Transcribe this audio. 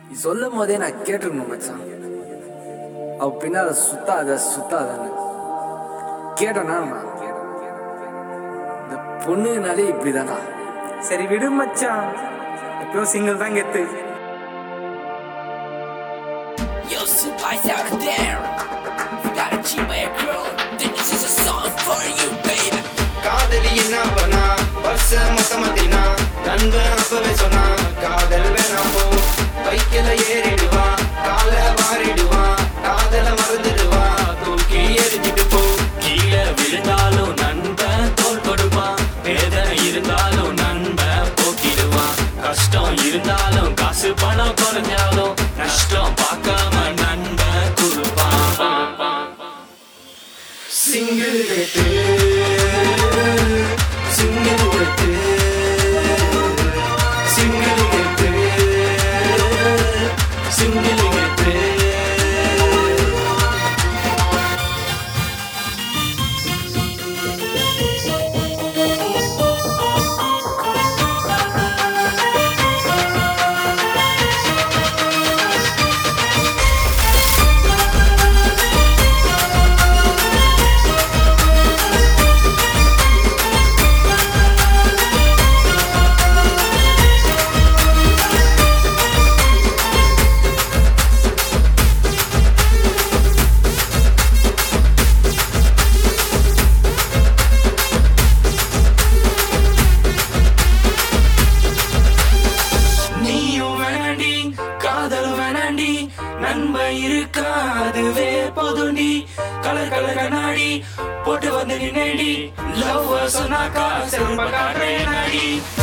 நீ சொல்லும் போதே நான் கேட்டிருக்கணும் மச்சான். அவ பின்னால சுத்தாதன்னு கேட்டனா. இந்த பொண்ணுனாலே இப்படிதானா? சரி விடு மச்சான், எப்பயும் சிங்கிள் தான் கெத்து. Yo, supplies out there. You gotta cheat my girl. Then this is a song for you, baby. காதலி என்ன பண்ணா பஸ் மொத்தமத்தினா நண்பன் அப்பவே சொன்னா காதல் வேணாமோ பைக்கில ஏறிடுவா கால வாரிடுவா காதல மறந்துடுவா தூக்கி எரிஞ்சிட்டு போ. கீழே விழுந்தாலும் நண்பன் தோல் கொடுப்பான், வேதனை இருந்தாலும் நண்பன் போக்கிடுவான், கஷ்டம் இருந்தாலும் காசு பணம் குறைஞ்சாலும் நஷ்டம் பார்க்காம நண்பன் கொடுப்பான். சிங்கிள் கேட்டு சிங்கிள் கேட்டு சிங்கிள் கேட்டு சிங்கிள் கேட்டு காதல் வேணாண்டி, நண்பன் இருக்காதுவே போதுண்டி, கலர் கலர் கண்ணாடி போட்டு வந்து நின்னடி, லவ் சொன்னாக்கா செல்வ காட்டுறேன் நாடி.